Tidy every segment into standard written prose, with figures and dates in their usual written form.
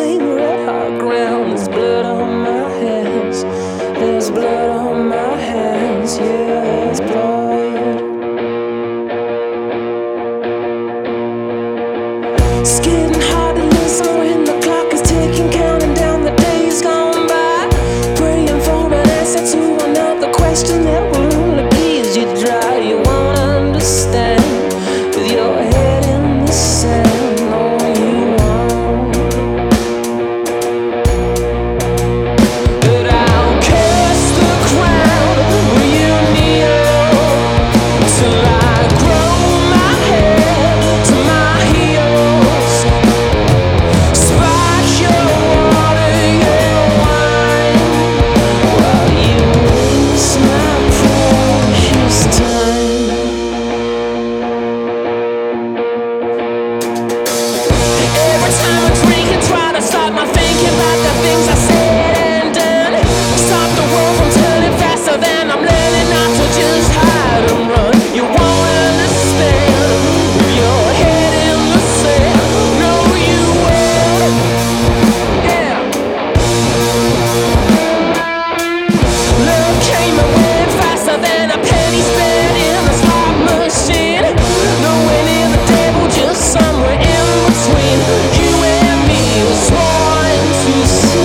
same red hot ground. There's blood on my hands. There's blood on my hands. Yeah, there's blood. It's getting hard to listen when the clock is ticking, counting down the days gone by, praying for an answer to another question that will only please you dry. You won't understand with your head in the sand. No, you won't. But I'll curse the ground where you kneel till I grow my hair to my heels. Splash your water, your wine, while you waste my precious time. Every time I drink and try to stop my thinking about the things I said and done, stop the world from turning faster than I'm learning not to just hide and run. You won't understand with your head in the sand. No, you won't. Yeah. Love came and went faster than a penny spent in a slot machine. Nowhere near the devil, just somewhere in between. You and me was born to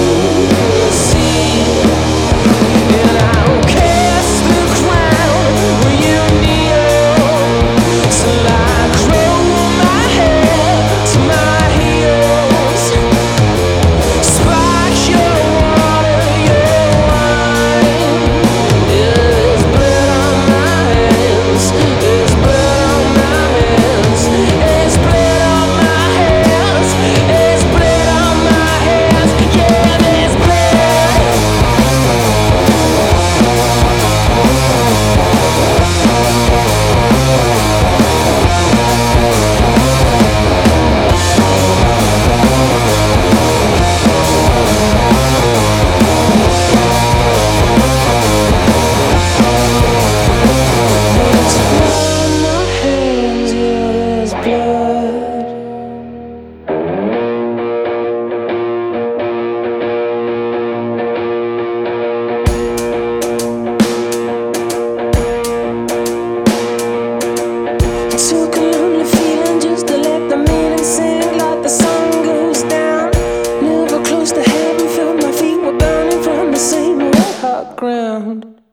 see. And I'll cast the crown where you kneel till I grow my hair to my heels. Splash your water, your wine. There's blood on my hands. There's blood on my hands. There's blood on my hands. There's blood on my hands. Yeah, there's blood. There's blood on my hands. Yeah, there's blood. Took a lonely feeling just to let the meaning sing like the sun goes down. Never close to heaven, felt my feet were burning from the same red hot ground.